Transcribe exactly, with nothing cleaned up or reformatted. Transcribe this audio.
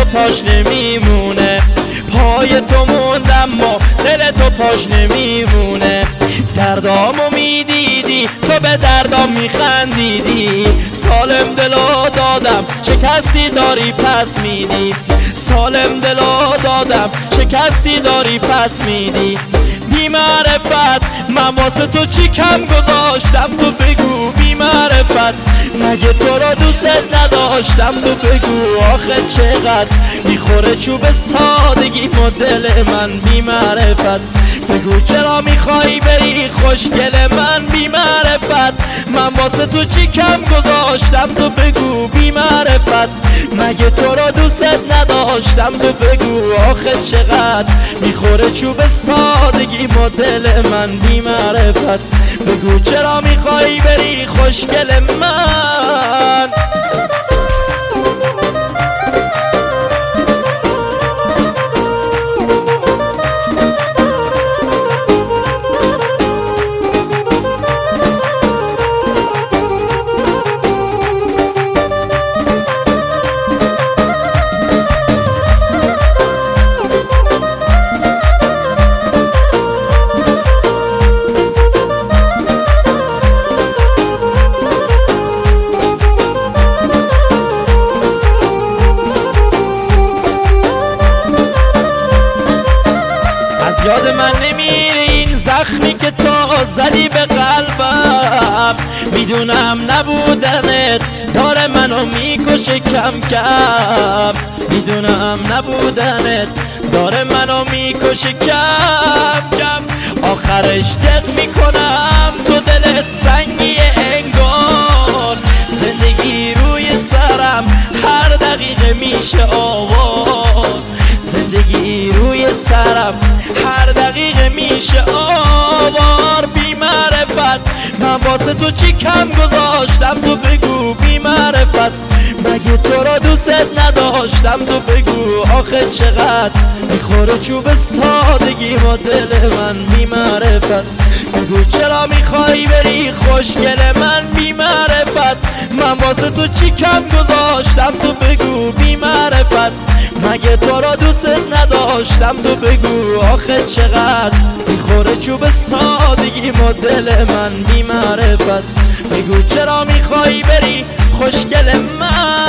پاش نمیمونه. پای تو موندم ما دل تو پاش نمیمونه. دردامو میدیدی تو به دردام میخندیدی. سالم دلو دادم شکستی داری پس میدی. سالم دلو دادم شکستی داری پس میدی. بی معرفت من واسه تو چی کم گذاشتم تو بگو. بی معرفت مگه تو را دوست نداشتم تو بگو. آخه چقدر میخوره چوب سادگی ما دل من. بی معرفت بگو چرا میخوای بری خوشگل من. بی معرفت من واسه تو چی کم گذاشتم تو بگو. بی معرفت مگه تو را دوست نداشتم تو بگو. آخه چقدر میخوره چوب سادگی ما دل من. بی معرفت بگو چرا میخوای بری خوشگل من. یاد من نمیره این زخمی که تو زدی به قلبم. میدونم نبودنت داره منو میکشه کم کم. میدونم نبودنت داره منو میکشه کم کم. آخرش دق میکنم تو دلت سنگی انگار. زندگی روی سرم هر دقیقه میشه آوار. زندگی روی سرم هر دقیقه میشه آوار. بی معرفت من واسه تو چی کم گذاشتم تو بگو. بی معرفت مگه تو را دوست نداشتم تو بگو. آخه چقدر میخوره چوب سادگی ما دل من. بی معرفت بگو چرا میخوای بری خوشگل من. بی معرفت من واسه تو چی کم گذاشتم تو بگو. بی معرفت مگه تو را دوست نداشتم تو بگو. آخه چقدر میخوره چوب سادگی ما دل من. بی معرفت بگو چرا میخوای بری خوشگل من.